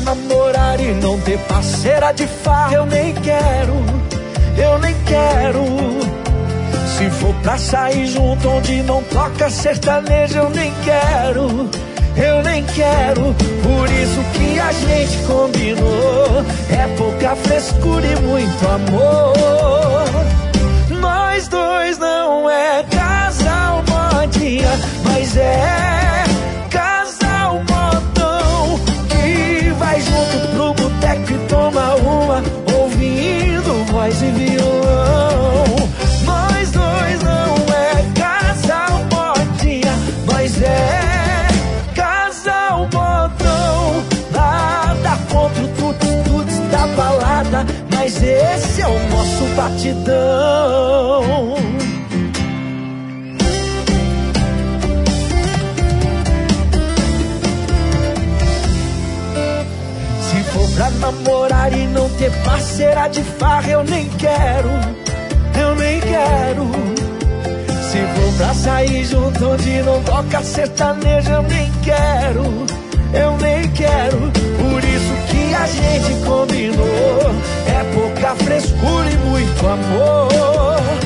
namorar e não ter parceira de farra, eu nem quero. Se for pra sair junto onde não toca sertanejo, eu nem quero. Por isso que a gente combinou, é pouca frescura e muito amor. Nós dois não é casal modinha, mas é casal modão, que vai junto pro boteco e toma uma, ouvindo voz e violão. Nós dois não é casal modinha, mas é casal modão. Nada contra o tuts da balada, mas esse é o nosso batidão. Se for pra namorar e não ter parceira de farra, eu nem quero. Se for pra sair junto onde não toca sertanejo, eu nem quero. Por isso que a gente combinou, é pouca frescura e muito amor.